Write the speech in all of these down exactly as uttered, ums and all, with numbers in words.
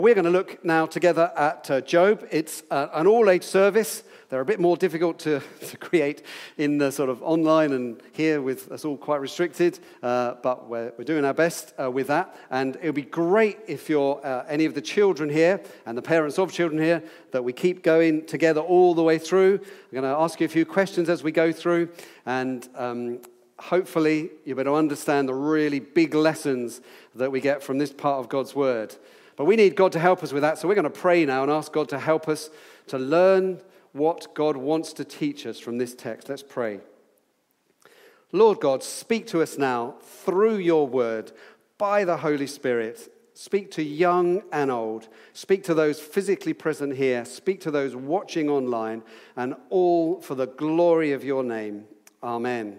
We're going to look now together at uh, Job. It's uh, an all-age service. They're a bit more difficult to, to create in the sort of online and here with us all quite restricted, uh, but we're, we're doing our best uh, with that. And it would be great if you're uh, any of the children here and the parents of children here, that we keep going together all the way through. I'm going to ask you a few questions as we go through, and um, hopefully you'll be able to understand the really big lessons that we get from this part of God's Word. But we need God to help us with that, so we're going to pray now and ask God to help us to learn what God wants to teach us from this text. Let's pray. Lord God, speak to us now through your word, by the Holy Spirit. Speak to young and old. Speak to those physically present here. Speak to those watching online, and all for the glory of your name. Amen.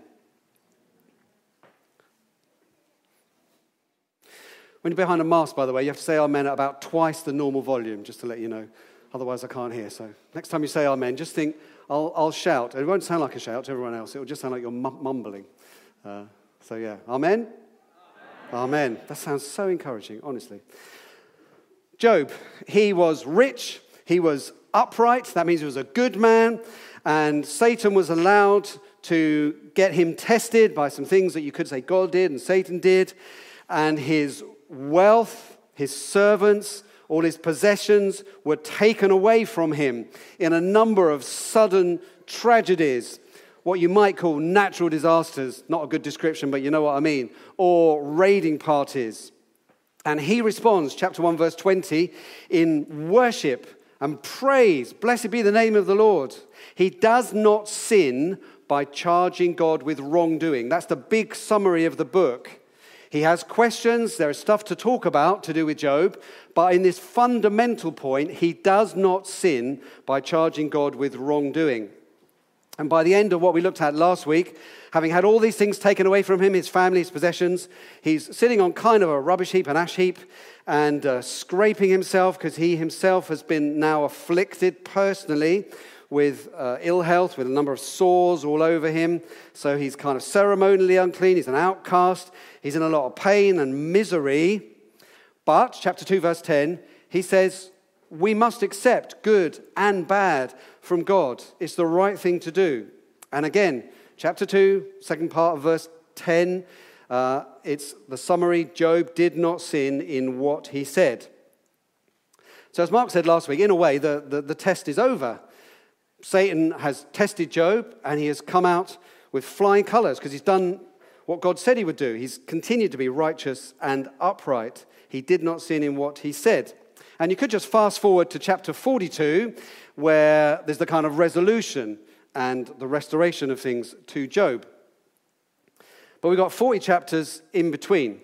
When you're behind a mask, by the way, you have to say amen at about twice the normal volume, just to let you know. Otherwise, I can't hear. So next time you say amen, just think, I'll, I'll shout. It won't sound like a shout to everyone else. It will just sound like you're mumbling. Uh, so yeah, amen? Amen? Amen. That sounds so encouraging, honestly. Job, he was rich. He was upright. That means he was a good man. And Satan was allowed to get him tested by some things that you could say God did and Satan did. And his wealth, his servants, all his possessions were taken away from him in a number of sudden tragedies, what you might call natural disasters, not a good description, but you know what I mean, or raiding parties. And he responds, chapter one, verse twenty, in worship and praise. Blessed be the name of the Lord. He does not sin by charging God with wrongdoing. That's the big summary of the book. He has questions, there is stuff to talk about to do with Job, but in this fundamental point, he does not sin by charging God with wrongdoing. And by the end of what we looked at last week, having had all these things taken away from him, his family, his possessions, he's sitting on kind of a rubbish heap, an ash heap, and uh, scraping himself because he himself has been now afflicted personally with uh, ill health, with a number of sores all over him. So he's kind of ceremonially unclean. He's an outcast. He's in a lot of pain and misery. But, chapter two, verse ten, he says, we must accept good and bad from God. It's the right thing to do. And again, chapter two, second part of verse ten, uh, it's the summary, Job did not sin in what he said. So as Mark said last week, in a way, the, the, the test is over. Satan has tested Job, and he has come out with flying colors because he's done what God said he would do. He's continued to be righteous and upright. He did not sin in what he said. And you could just fast forward to chapter forty-two, where there's the kind of resolution and the restoration of things to Job. But we've got forty chapters in between.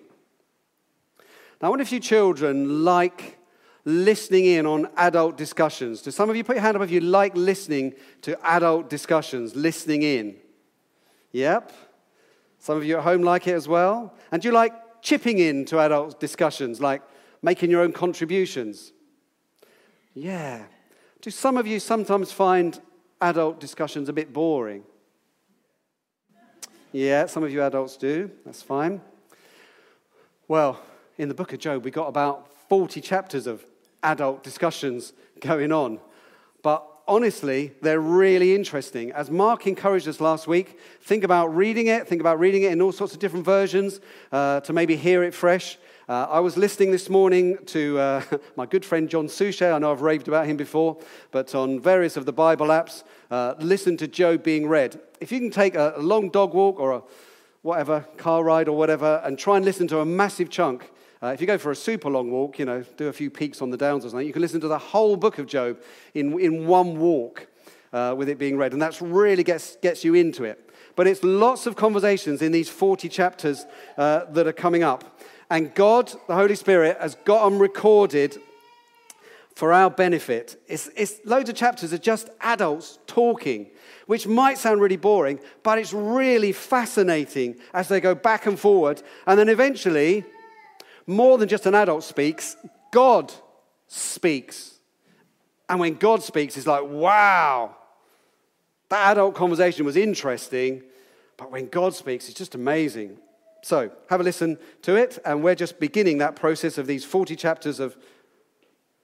Now, I wonder if you children like listening in on adult discussions. Do some of you put your hand up if you like listening to adult discussions, listening in? Yep. Some of you at home like it as well. And do you like chipping in to adult discussions, like making your own contributions? Yeah. Do some of you sometimes find adult discussions a bit boring? Yeah, some of you adults do. That's fine. Well, in the book of Job, we got about forty chapters of adult discussions going on. But honestly, they're really interesting. As Mark encouraged us last week, think about reading it. Think about reading it in all sorts of different versions uh, to maybe hear it fresh. Uh, I was listening this morning to uh, my good friend John Suchet. I know I've raved about him before, but on various of the Bible apps, uh, listen to Job being read. If you can take a, a long dog walk or a whatever, car ride or whatever, and try and listen to a massive chunk, Uh, if you go for a super long walk, you know, do a few peaks on the downs or something, you can listen to the whole book of Job in, in one walk uh, with it being read. And that really gets, gets you into it. But it's lots of conversations in these forty chapters uh, that are coming up. And God, the Holy Spirit, has got them recorded for our benefit. It's, it's loads of chapters are just adults talking, which might sound really boring, but it's really fascinating as they go back and forward. And then eventually, more than just an adult speaks, God speaks. And when God speaks, it's like, wow, that adult conversation was interesting, but when God speaks, it's just amazing. So, have a listen to it, and we're just beginning that process of these forty chapters of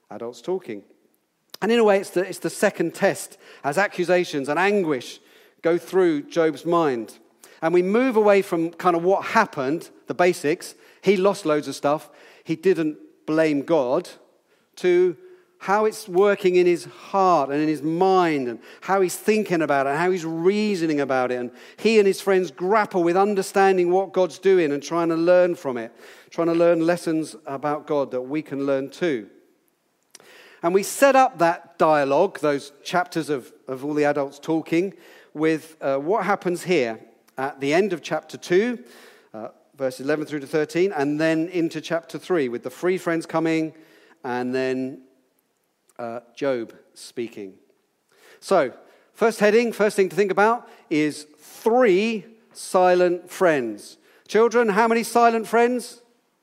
adults talking. And in a way, it's the, it's the second test as accusations and anguish go through Job's mind. And we move away from kind of what happened, the basics. He lost loads of stuff. He didn't blame God, to how it's working in his heart and in his mind and how he's thinking about it and how he's reasoning about it. And he and his friends grapple with understanding what God's doing and trying to learn from it, trying to learn lessons about God that we can learn too. And we set up that dialogue, those chapters of, of all the adults talking, with uh, what happens here at the end of chapter two, uh, verse eleven through to thirteen, and then into chapter three with the three friends coming and then uh, Job speaking. So, first heading, first thing to think about is three silent friends. Children, how many silent friends?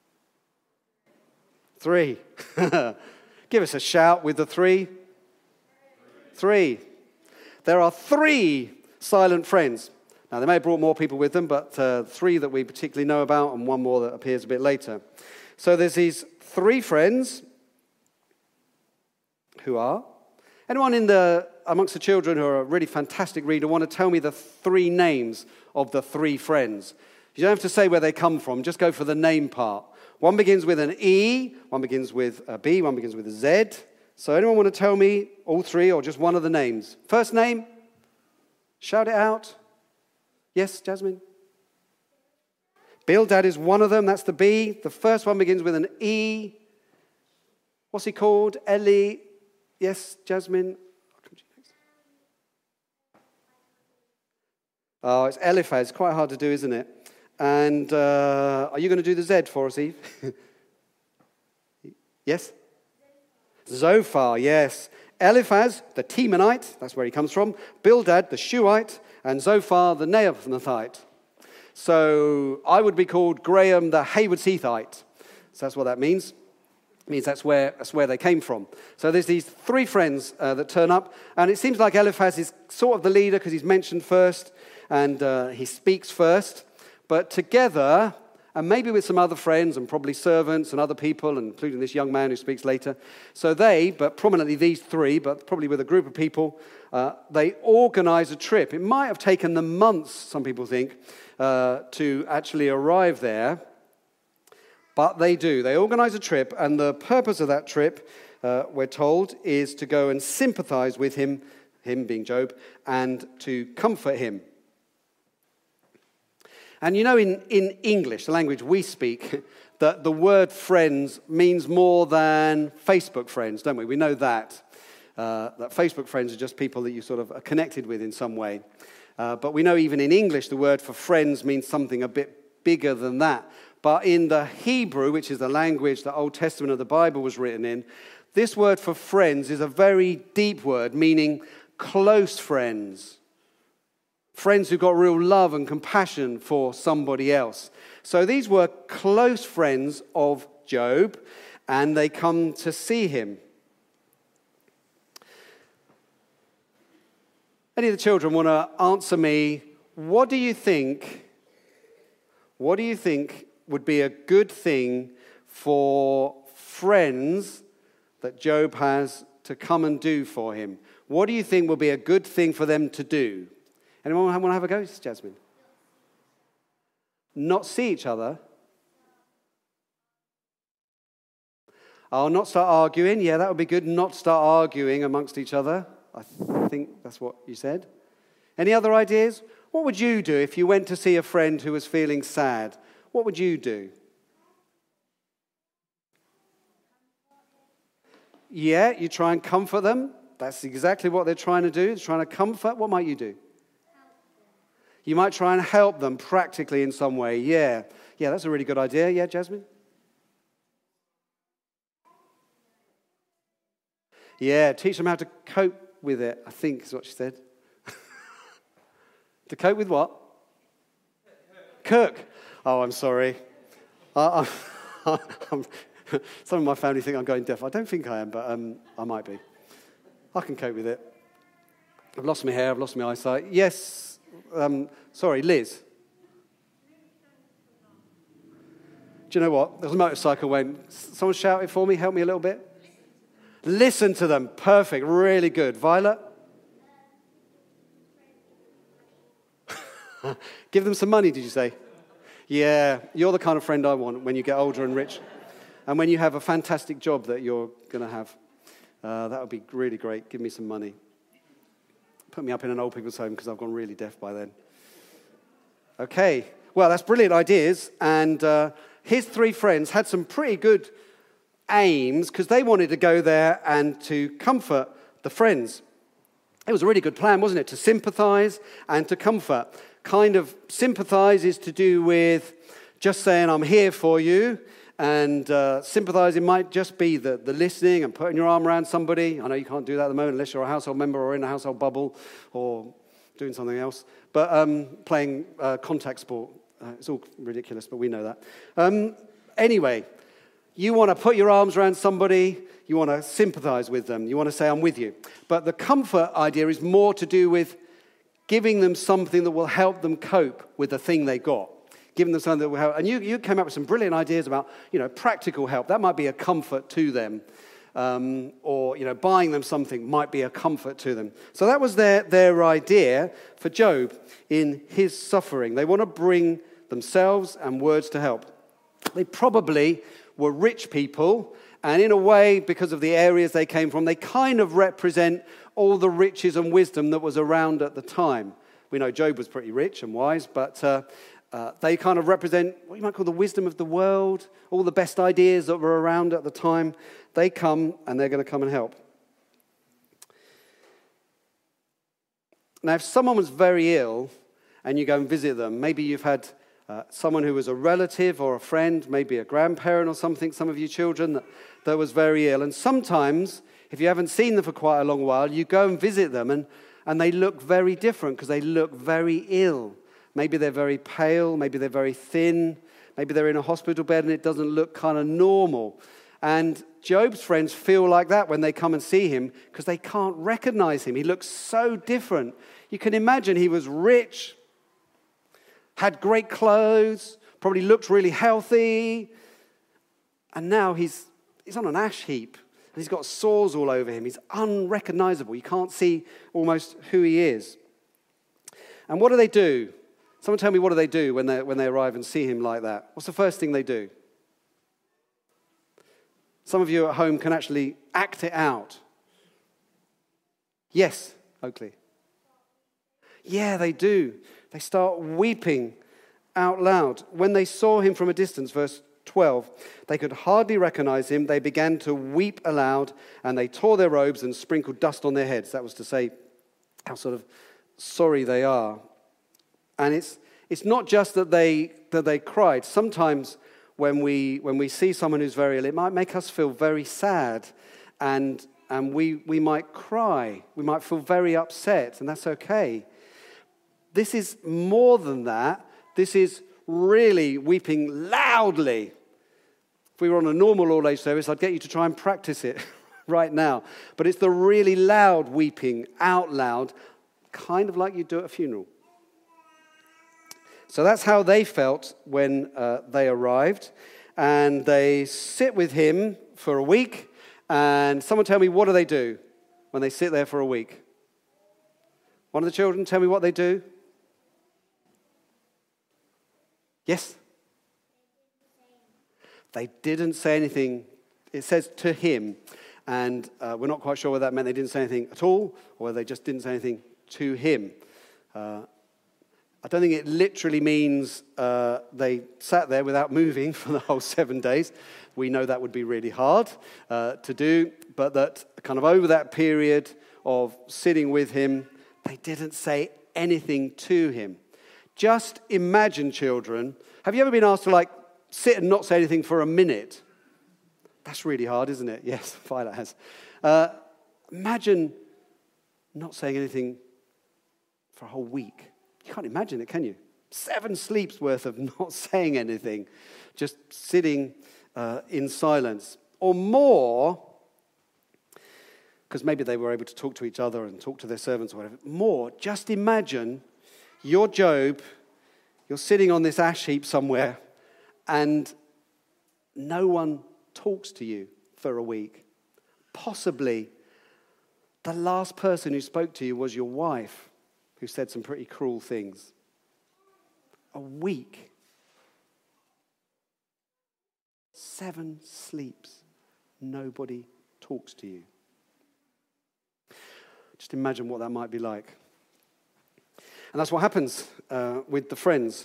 Three. Give us a shout with the three. Three. There are three silent friends. Now, they may have brought more people with them, but uh, three that we particularly know about and one more that appears a bit later. So there's these three friends who are... Anyone in the amongst the children who are a really fantastic reader want to tell me the three names of the three friends? You don't have to say where they come from. Just go for the name part. One begins with an E, one begins with a B, one begins with a Z. So anyone want to tell me all three or just one of the names? First name? Shout it out. Yes, Jasmine? Bildad is one of them. That's the B. The first one begins with an E. What's he called? Eli. Yes, Jasmine? I'll come to you next. Oh, it's Eliphaz. Quite hard to do, isn't it? And uh, are you going to do the Z for us, Eve? Yes? Zophar, yes. Eliphaz, the Temanite, that's where he comes from. Bildad, the Shuhite. And Zophar, the Naamathite. So I would be called Graham, the Haywards-Heathite. So that's what that means. It means that's where, that's where they came from. So there's these three friends uh, that turn up. And it seems like Eliphaz is sort of the leader because he's mentioned first. And uh, he speaks first. But together, and maybe with some other friends and probably servants and other people, including this young man who speaks later. So they, but prominently these three, but probably with a group of people, uh, they organize a trip. It might have taken them months, some people think, uh, to actually arrive there. But they do. They organize a trip, and the purpose of that trip, uh, we're told, is to go and sympathize with him, him being Job, and to comfort him. And you know, in, in English, the language we speak, that the word friends means more than Facebook friends, don't we? We know that. Uh, that Facebook friends are just people that you sort of are connected with in some way. Uh, but we know even in English, the word for friends means something a bit bigger than that. But in the Hebrew, which is the language the Old Testament of the Bible was written in, this word for friends is a very deep word, meaning close friends. Friends who got real love and compassion for somebody else. So these were close friends of Job, and they come to see him. Any of the children want to answer me, what do you think, what do you think would be a good thing for friends that Job has to come and do for him? What do you think would be a good thing for them to do? Anyone want to have a go, Jasmine? Not see each other. Oh, not start arguing. Yeah, that would be good. Not start arguing amongst each other. I think that's what you said. Any other ideas? What would you do if you went to see a friend who was feeling sad? What would you do? Yeah, you try and comfort them. That's exactly what they're trying to do. They're trying to comfort. What might you do? You might try and help them practically in some way. Yeah. Yeah, that's a really good idea. Yeah, Jasmine? Yeah, teach them how to cope with it, I think is what she said. To cope with what? Cook. Oh, I'm sorry. I, I'm, I'm, some of my family think I'm going deaf. I don't think I am, but um, I might be. I can cope with it. I've lost my hair. I've lost my eyesight. Yes. Um, sorry, Liz. Do you know what? There's a motorcycle went. Someone shout it for me. Help me a little bit. Listen to them. Perfect. Really good. Violet? Give them some money, did you say? Yeah, you're the kind of friend I want when you get older and rich. And when you have a fantastic job that you're going to have. Uh, that would be really great. Give me some money. Put me up in an old people's home because I've gone really deaf by then. Okay. Well, that's brilliant ideas. And uh, his three friends had some pretty good aims because they wanted to go there and to comfort the friends. It was a really good plan, wasn't it? To sympathize and to comfort. Kind of sympathize is to do with just saying, I'm here for you. And uh, sympathizing might just be the, the listening and putting your arm around somebody. I know you can't do that at the moment unless you're a household member or in a household bubble or doing something else. But um, playing uh, contact sport. Uh, it's all ridiculous, but we know that. Um, anyway, you want to put your arms around somebody. You want to sympathize with them. You want to say, I'm with you. But the comfort idea is more to do with giving them something that will help them cope with the thing they got. Giving them something that will help. And you, you came up with some brilliant ideas about, you know, practical help. That might be a comfort to them. Um, or, you know, buying them something might be a comfort to them. So that was their, their idea for Job in his suffering. They want to bring themselves and words to help. They probably were rich people, and in a way, because of the areas they came from, they kind of represent all the riches and wisdom that was around at the time. We know Job was pretty rich and wise, but uh, uh, they kind of represent what you might call the wisdom of the world, all the best ideas that were around at the time. They come, and they're going to come and help. Now, if someone was very ill, and you go and visit them, maybe you've had uh, someone who was a relative or a friend, maybe a grandparent or something, some of you children, that, that was very ill. And sometimes, if you haven't seen them for quite a long while, you go and visit them, and, and they look very different because they look very ill. Maybe they're very pale, maybe they're very thin, maybe they're in a hospital bed and it doesn't look kind of normal. And Job's friends feel like that when they come and see him because they can't recognize him. He looks so different. You can imagine he was rich, had great clothes, probably looked really healthy, and now he's he's on an ash heap, and he's got sores all over him. He's unrecognizable. You can't see almost who he is. And what do they do? Someone tell me, what do they do when they when they arrive and see him like that? What's the first thing they do? Some of you at home can actually act it out. Yes, Oakley. Yeah, they do. They start weeping out loud. When they saw him from a distance, verse twelve, they could hardly recognize him. They began to weep aloud, and they tore their robes and sprinkled dust on their heads. That was to say how sort of sorry they are. And it's it's not just that they that they cried. Sometimes when we when we see someone who's very ill, it might make us feel very sad, and and we we might cry. We might feel very upset, and that's okay. This is more than that. This is really weeping loudly. If we were on a normal all-age service, I'd get you to try and practice it right now. But it's the really loud weeping out loud, kind of like you do at a funeral. So that's how they felt when uh, they arrived. And they sit with him for a week. And someone tell me, what do they do when they sit there for a week? One of the children, tell me what they do. Yes? They didn't say anything. It says to him. And uh, we're not quite sure whether that meant they didn't say anything at all, or whether they just didn't say anything to him. Uh, I don't think it literally means uh, they sat there without moving for the whole seven days. We know that would be really hard uh, to do, but that kind of over that period of sitting with him, they didn't say anything to him. Just imagine, children, have you ever been asked to like sit and not say anything for a minute? That's really hard, isn't it? Yes, Violet has. Uh, imagine not saying anything for a whole week. You can't imagine it, can you? Seven sleeps worth of not saying anything, just sitting uh, in silence. Or more, because maybe they were able to talk to each other and talk to their servants or whatever. More, just imagine you're Job, you're sitting on this ash heap somewhere, and no one talks to you for a week. Possibly the last person who spoke to you was your wife, who said some pretty cruel things. A week. Seven sleeps. Nobody talks to you. Just imagine what that might be like. And that's what happens uh, with the friends.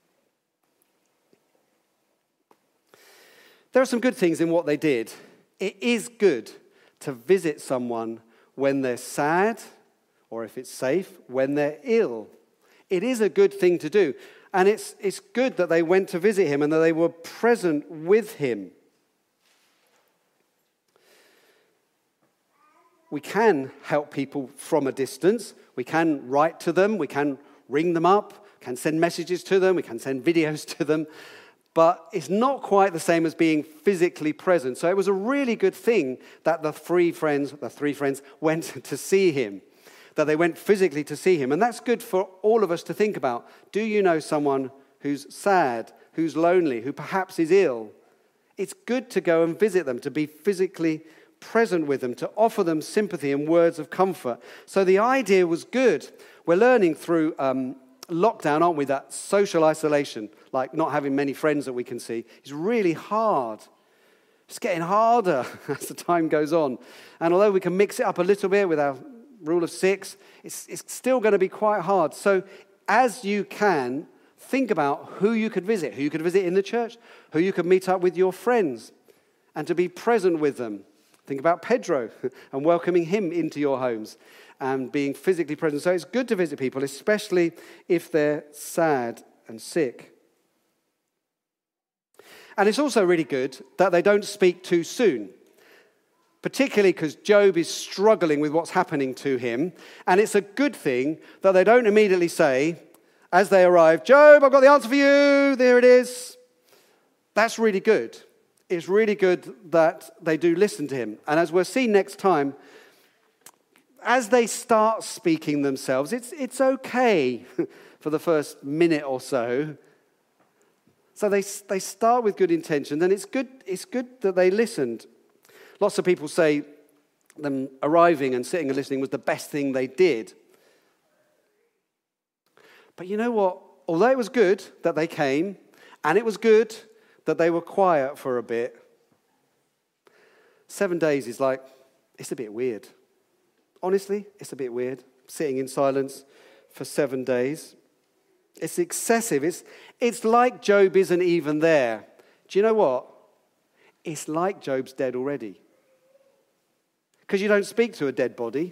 There are some good things in what they did. It is good to visit someone when they're sad, or if it's safe, when they're ill. It is a good thing to do. And it's, it's good that they went to visit him and that they were present with him. We can help people from a distance. We can write to them. We can ring them up. Can send messages to them. We can send videos to them. But it's not quite the same as being physically present. So it was a really good thing that the three friends, the three friends went to see him, that they went physically to see him. And that's good for all of us to think about. Do you know someone who's sad, who's lonely, who perhaps is ill? It's good to go and visit them, to be physically present with them, to offer them sympathy and words of comfort. So the idea was good. We're learning through um, lockdown, aren't we, that social isolation, like not having many friends that we can see, is really hard. It's getting harder as the time goes on. And although we can mix it up a little bit with our rule of six, it's, it's still going to be quite hard. So as you can, think about who you could visit, who you could visit in the church, who you could meet up with your friends, and to be present with them. Think about Pedro and welcoming him into your homes and being physically present. So it's good to visit people, especially if they're sad and sick. And it's also really good that they don't speak too soon, particularly because Job is struggling with what's happening to him. And it's a good thing that they don't immediately say, as they arrive, Job, I've got the answer for you. There it is. That's really good. It's really good that they do listen to him. And as we'll see next time, as they start speaking themselves, it's, it's okay for the first minute or so. So they, they start with good intention, and it's good, it's good that they listened. Lots of people say them arriving and sitting and listening was the best thing they did. But you know what? Although it was good that they came, and it was good that they were quiet for a bit, seven days is like, it's a bit weird. Honestly, it's a bit weird, sitting in silence for seven days. It's excessive. It's, it's like Job isn't even there. Do you know what? It's like Job's dead already. Because you don't speak to a dead body.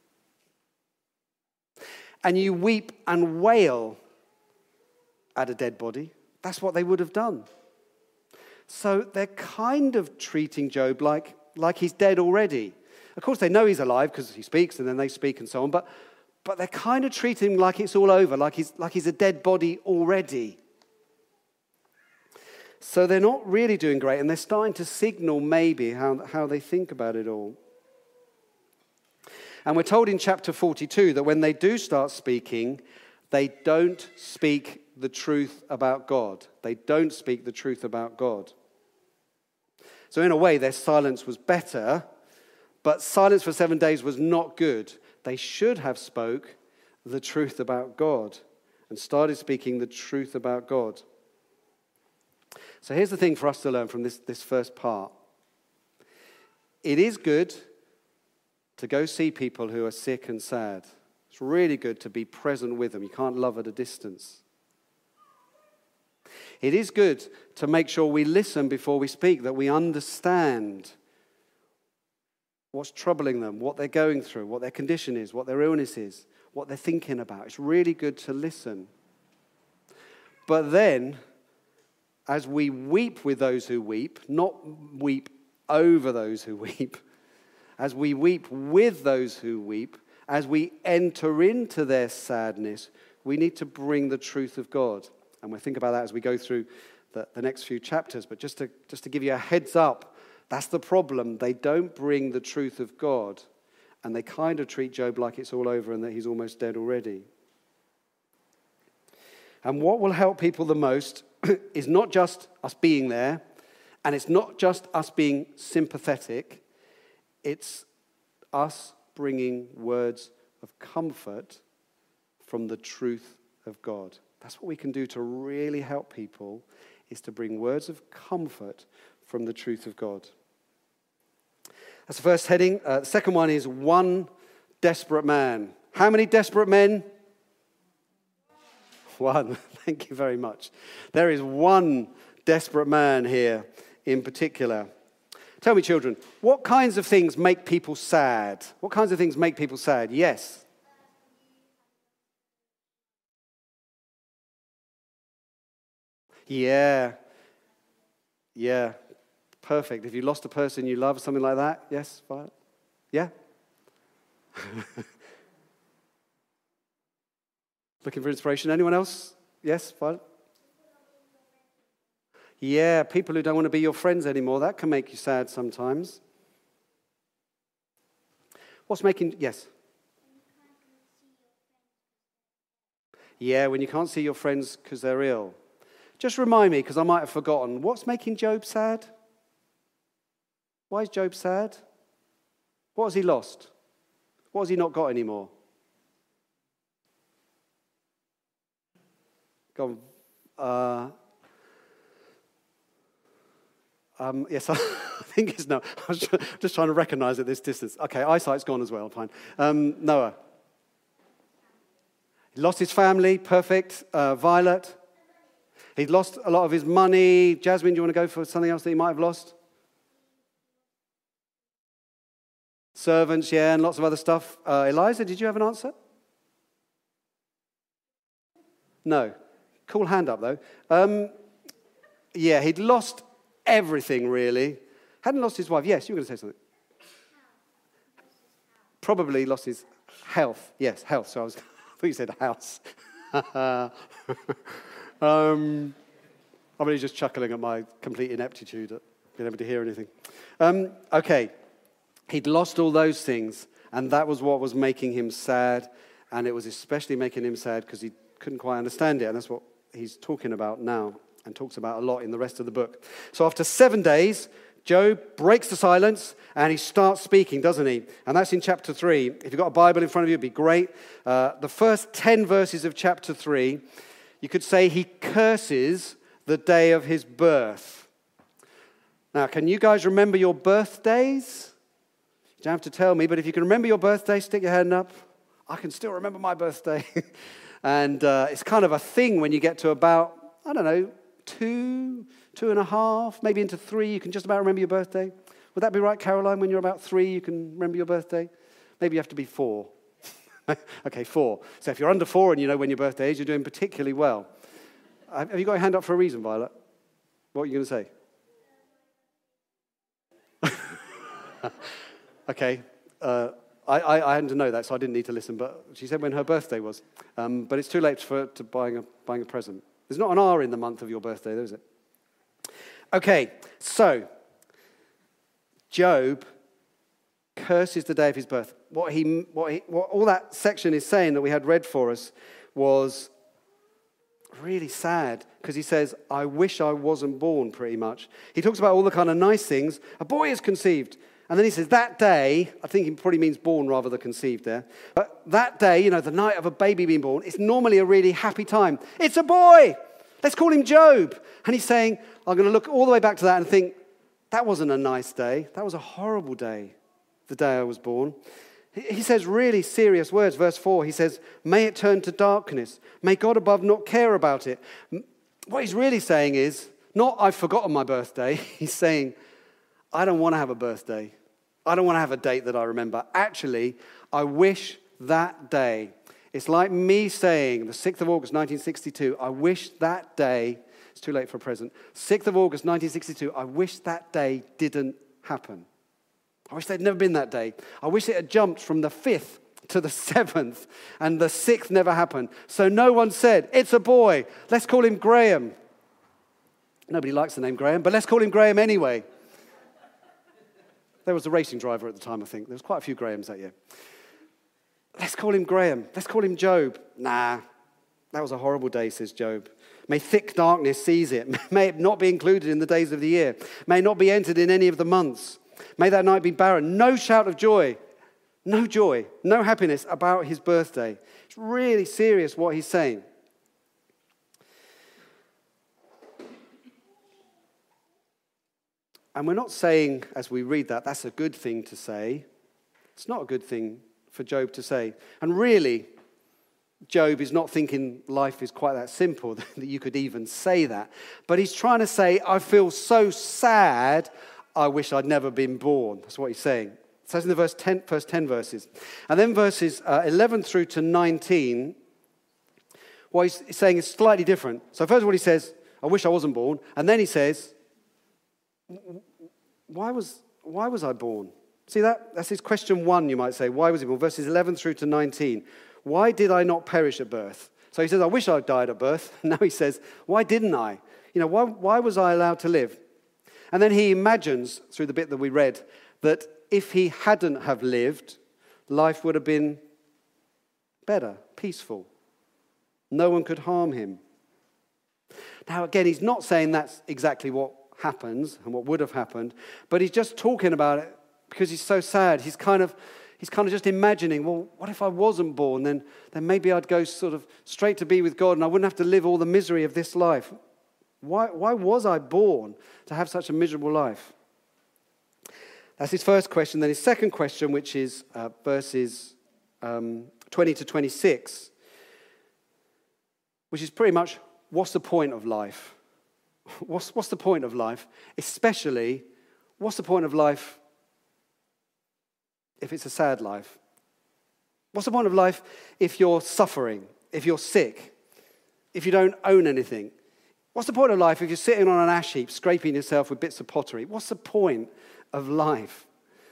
And you weep and wail at a dead body. That's what they would have done. So they're kind of treating Job like, like he's dead already. Of course, they know he's alive because he speaks and then they speak and so on. But, but they're kind of treating him like it's all over, like he's, like he's a dead body already. So they're not really doing great. And they're starting to signal maybe how, how they think about it all. And we're told in chapter forty-two that when they do start speaking, they don't speak the truth about God. They don't speak the truth about God. So in a way, their silence was better, but silence for seven days was not good. They should have spoke the truth about God and started speaking the truth about God. So here's the thing for us to learn from this, this first part. It is good to go see people who are sick and sad. It's really good to be present with them. You can't love at a distance. It is good to make sure we listen before we speak, that we understand what's troubling them, what they're going through, what their condition is, what their illness is, what they're thinking about. It's really good to listen. But then, as we weep with those who weep, not weep over those who weep, as we weep with those who weep, as we enter into their sadness, we need to bring the truth of God. And we'll think about that as we go through the, the next few chapters. But just to, just to give you a heads up, that's the problem. They don't bring the truth of God. And they kind of treat Job like it's all over and that he's almost dead already. And what will help people the most is not just us being there, and it's not just us being sympathetic. It's us bringing words of comfort from the truth of God. That's what we can do to really help people, is to bring words of comfort from the truth of God. That's the first heading. Uh, the second one is one desperate man. How many desperate men? One. Thank you very much. There is one desperate man here in particular. Tell me, children, what kinds of things make people sad? What kinds of things make people sad? Yes. Yeah. Yeah. Perfect. If you lost a person you love, something like that. Yes, Violet? Yeah? Looking for inspiration. Anyone else? Yes, Violet? Yeah, people who don't want to be your friends anymore. That can make you sad sometimes. What's making... Yes? Yeah, when you can't see your friends because they're ill. Just remind me, because I might have forgotten. What's making Job sad? Why is Job sad? What has he lost? What has he not got anymore? Go on. Uh, um, yes, I think it's no. I was just trying to recognize at this distance. Okay, eyesight's gone as well. Fine. Um, Noah. He lost his family. Perfect. Uh, Violet. He'd lost a lot of his money. Jasmine, do you want to go for something else that he might have lost? Servants, yeah, and lots of other stuff. Uh, Eliza, did you have an answer? No. Cool hand up, though. Um, yeah, he'd lost everything, really. Hadn't lost his wife. Yes, you were going to say something. Probably lost his health. Yes, health. So I was, I thought you said house. um, I'm really just chuckling at my complete ineptitude at being able to hear anything. Um, okay. He'd lost all those things, and that was what was making him sad, and it was especially making him sad because he couldn't quite understand it, and that's what he's talking about now, and talks about a lot in the rest of the book. So after seven days, Job breaks the silence, and he starts speaking, doesn't he? And that's in chapter three. If you've got a Bible in front of you, it'd be great. Uh, the first ten verses of chapter three, you could say he curses the day of his birth. Now, can you guys remember your birthdays? You don't have to tell me, but if you can remember your birthday, stick your hand up. I can still remember my birthday. and uh, it's kind of a thing when you get to about, I don't know, two, two and a half, maybe into three, you can just about remember your birthday. Would that be right, Caroline? When you're about three, you can remember your birthday? Maybe you have to be four. Okay, four. So if you're under four and you know when your birthday is, you're doing particularly well. Have you got your hand up for a reason, Violet? What are you going to say? Okay, uh, I, I, I hadn't to know that, so I didn't need to listen, but she said when her birthday was. Um, but it's too late for to buying a, buying a present. There's not an R in the month of your birthday, though, is it? Okay, so Job curses the day of his birth. What he, what he, what all that section is saying that we had read for us was really sad, because he says, I wish I wasn't born, pretty much. He talks about all the kind of nice things. A boy is conceived. And then he says, that day, I think he probably means born rather than conceived there. But that day, you know, the night of a baby being born, it's normally a really happy time. It's a boy. Let's call him Job. And he's saying, I'm going to look all the way back to that and think, that wasn't a nice day. That was a horrible day, the day I was born. He says really serious words. Verse four, he says, may it turn to darkness. May God above not care about it. What he's really saying is, not I've forgotten my birthday. He's saying, I don't want to have a birthday. I don't want to have a date that I remember. Actually, I wish that day. It's like me saying, the sixth of August, nineteen sixty-two, I wish that day, it's too late for a present, sixth of August, nineteen sixty-two, I wish that day didn't happen. I wish there'd never been that day. I wish it had jumped from the fifth to the seventh, and the sixth never happened. So no one said, it's a boy, let's call him Graham. Nobody likes the name Graham, but let's call him Graham anyway. There was a racing driver at the time, I think. There was quite a few Grahams that year. Let's call him Graham. Let's call him Job. Nah, that was a horrible day, says Job. May thick darkness seize it. May it not be included in the days of the year. May it not be entered in any of the months. May that night be barren. No shout of joy. No joy. No happiness about his birthday. It's really serious what he's saying. And we're not saying, as we read that, that's a good thing to say. It's not a good thing for Job to say. And really, Job is not thinking life is quite that simple, that you could even say that. But he's trying to say, I feel so sad, I wish I'd never been born. That's what he's saying. It says in the verse ten, first ten verses. And then verses uh, eleven through to nineteen, what he's saying is slightly different. So first of all, he says, I wish I wasn't born. And then he says, why was, why was I born? See that? That's his question one, you might say. Why was he born? Verses eleven through to nineteen. Why did I not perish at birth? So he says, I wish I'd died at birth. Now he says, why didn't I? You know, why, why was I allowed to live? And then he imagines, through the bit that we read, that if he hadn't have lived, life would have been better, peaceful. No one could harm him. Now, again, he's not saying that's exactly what happens and what would have happened, but he's just talking about it because he's so sad. He's kind of he's kind of just imagining, well, what if I wasn't born? Then, then maybe I'd go sort of straight to be with God and I wouldn't have to live all the misery of this life. Why, why was I born to have such a miserable life? That's his first question. Then his second question, which is uh, verses um, twenty to twenty-six, which is pretty much, what's the point of life? What's, what's the point of life? Especially, what's the point of life if it's a sad life? What's the point of life if you're suffering, if you're sick, if you don't own anything? What's the point of life if you're sitting on an ash heap, scraping yourself with bits of pottery? What's the point of life?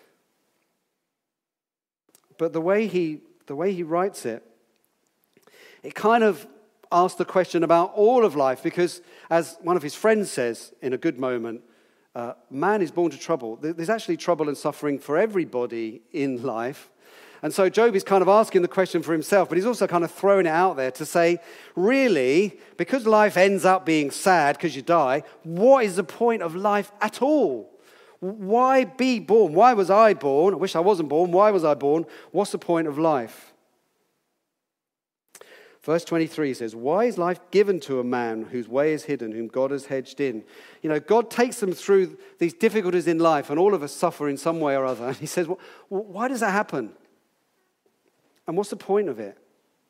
But the way he, the way he writes it, it kind of asks the question about all of life, because as one of his friends says in a good moment, uh, man is born to trouble. There's actually trouble and suffering for everybody in life. And so Job is kind of asking the question for himself, but he's also kind of throwing it out there to say, really, because life ends up being sad because you die, what is the point of life at all? Why be born? Why was I born? I wish I wasn't born. Why was I born? What's the point of life? Verse twenty-three says, why is life given to a man whose way is hidden, whom God has hedged in? You know, God takes them through these difficulties in life, and all of us suffer in some way or other. And he says, well, why does that happen? And what's the point of it?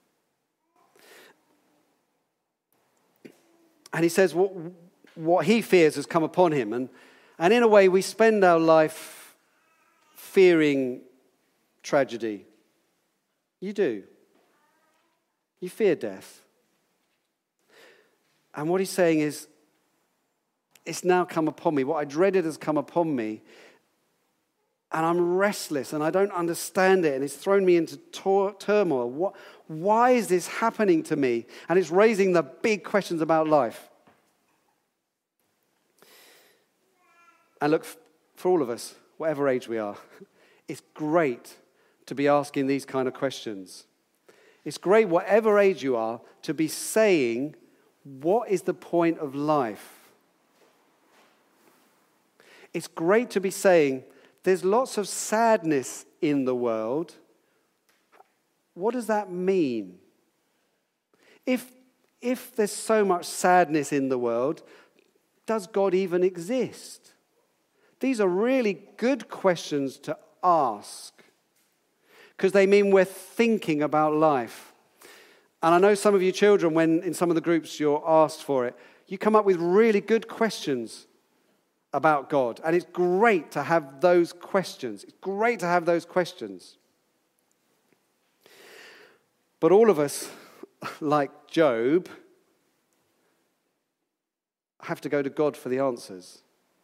And he says what, what he fears has come upon him. And, and in a way, we spend our life fearing tragedy. You do. You fear death. And what he's saying is, it's now come upon me. What I dreaded has come upon me. And I'm restless and I don't understand it. And it's thrown me into tor- turmoil. What, why is this happening to me? And it's raising the big questions about life. And look, for all of us, whatever age we are, it's great to be asking these kind of questions. It's great, whatever age you are, to be saying, what is the point of life? It's great to be saying, there's lots of sadness in the world. What does that mean? If, if there's so much sadness in the world, does God even exist? These are really good questions to ask, because they mean we're thinking about life. And I know some of you children, when in some of the groups you're asked for it, you come up with really good questions about God. And it's great to have those questions. It's great to have those questions. But all of us, like Job, have to go to God for the answers.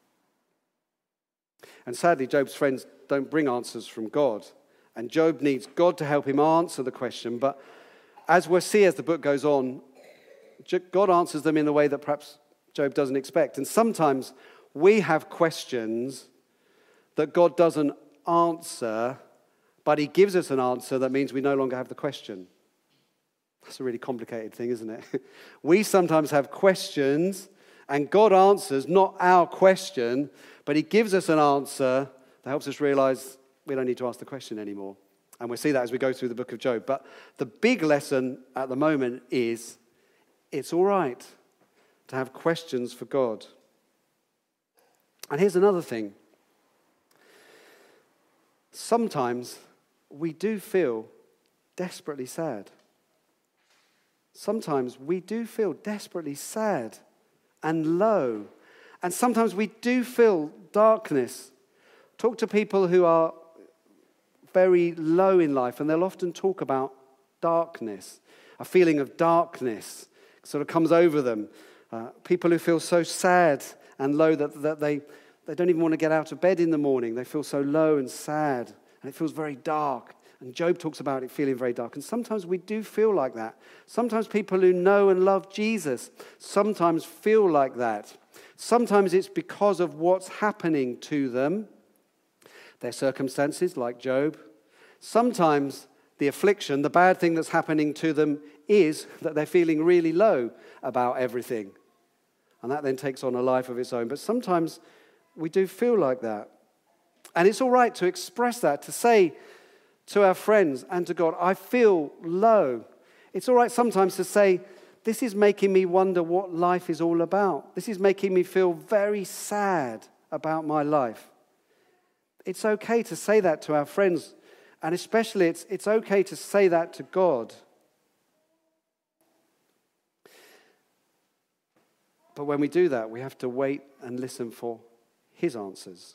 And sadly, Job's friends don't bring answers from God. And Job needs God to help him answer the question. But as we'll see as the book goes on, God answers them in a way that perhaps Job doesn't expect. And sometimes we have questions that God doesn't answer, but he gives us an answer that means we no longer have the question. That's a really complicated thing, isn't it? We sometimes have questions, and God answers not our question, but he gives us an answer that helps us realize we don't need to ask the question anymore. And we'll see that as we go through the book of Job. But the big lesson at the moment is it's all right to have questions for God. And here's another thing. Sometimes we do feel desperately sad. Sometimes we do feel desperately sad and low. And sometimes we do feel darkness. Talk to people who are very low in life, and they'll often talk about darkness. A feeling of darkness sort of comes over them. Uh, people who feel so sad and low that, that they, they don't even want to get out of bed in the morning. They feel so low and sad, and it feels very dark. And Job talks about it feeling very dark. And sometimes we do feel like that. Sometimes people who know and love Jesus sometimes feel like that. Sometimes it's because of what's happening to them, their circumstances, like Job. Sometimes the affliction, the bad thing that's happening to them is that they're feeling really low about everything. And that then takes on a life of its own. But sometimes we do feel like that. And it's all right to express that, to say to our friends and to God, I feel low. It's all right sometimes to say, this is making me wonder what life is all about. This is making me feel very sad about my life. It's okay to say that to our friends, and especially it's, it's okay to say that to God. But when we do that, we have to wait and listen for his answers.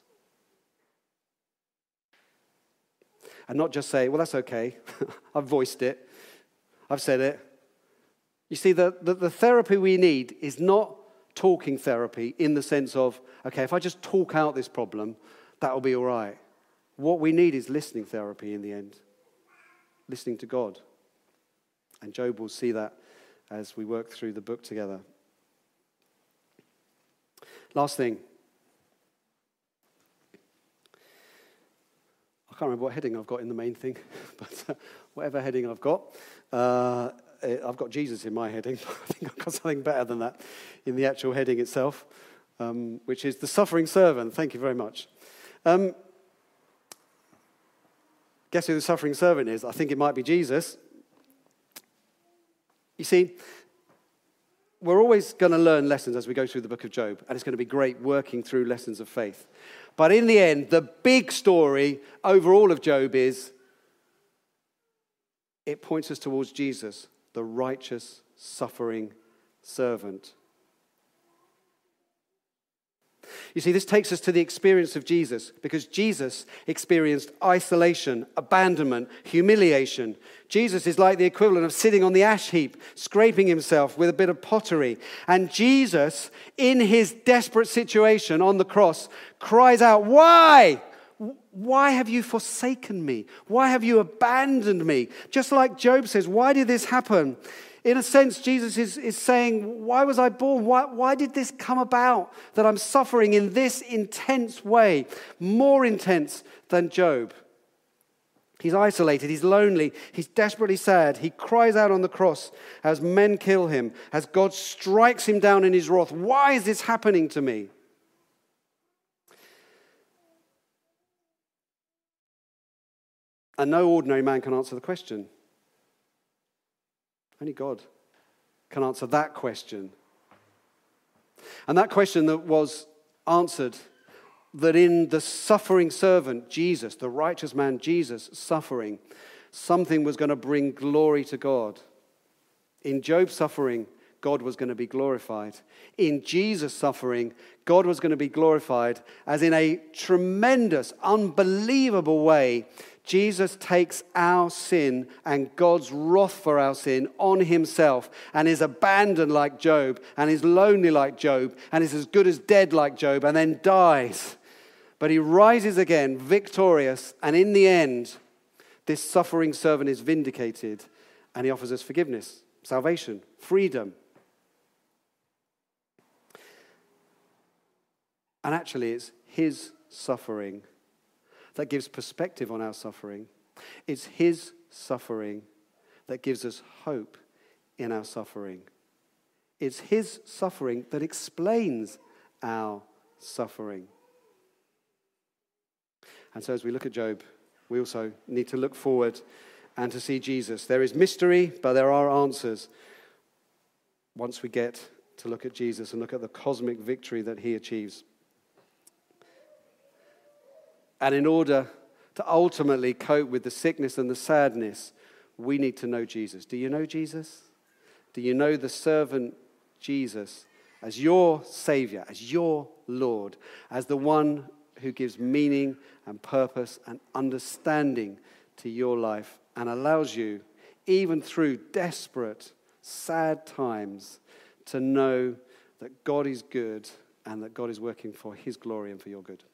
And not just say, well, that's okay. I've voiced it. I've said it. You see, the, the, the therapy we need is not talking therapy in the sense of, okay, if I just talk out this problem, that'll be all right. What we need is listening therapy in the end. Listening to God. And Job will see that as we work through the book together. Last thing. I can't remember what heading I've got in the main thing, but uh, whatever heading I've got, uh, I've got Jesus in my heading. I think I've got something better than that in the actual heading itself, um, which is the suffering servant. Thank you very much. Um, guess who the suffering servant is? I think it might be Jesus. You see, we're always going to learn lessons as we go through the book of Job, and it's going to be great working through lessons of faith. But in the end, the big story over all of Job is it points us towards Jesus, the righteous, suffering servant. You see, this takes us to the experience of Jesus, because Jesus experienced isolation, abandonment, humiliation. Jesus is like the equivalent of sitting on the ash heap, scraping himself with a bit of pottery. And Jesus, in his desperate situation on the cross, cries out, "Why? Why have you forsaken me? Why have you abandoned me?" Just like Job says, why did this happen? In a sense, Jesus is, is saying, why was I born? Why, why did this come about that I'm suffering in this intense way? More intense than Job. He's isolated, he's lonely, he's desperately sad. He cries out on the cross as men kill him, as God strikes him down in his wrath. Why is this happening to me? And no ordinary man can answer the question. Only God can answer that question. And that question that was answered, that in the suffering servant, Jesus, the righteous man, Jesus, suffering, something was going to bring glory to God. In Job's suffering, God was going to be glorified. In Jesus' suffering, God was going to be glorified as in a tremendous, unbelievable way, Jesus takes our sin and God's wrath for our sin on himself and is abandoned like Job and is lonely like Job and is as good as dead like Job and then dies. But he rises again victorious, and in the end, this suffering servant is vindicated and he offers us forgiveness, salvation, freedom. And actually, it's his suffering that gives perspective on our suffering. It's his suffering that gives us hope in our suffering. It's his suffering that explains our suffering. And so as we look at Job, we also need to look forward and to see Jesus. There is mystery, but there are answers once we get to look at Jesus and look at the cosmic victory that he achieves. And in order to ultimately cope with the sickness and the sadness, we need to know Jesus. Do you know Jesus? Do you know the servant Jesus as your Savior, as your Lord, as the one who gives meaning and purpose and understanding to your life and allows you, even through desperate, sad times, to know that God is good and that God is working for his glory and for your good?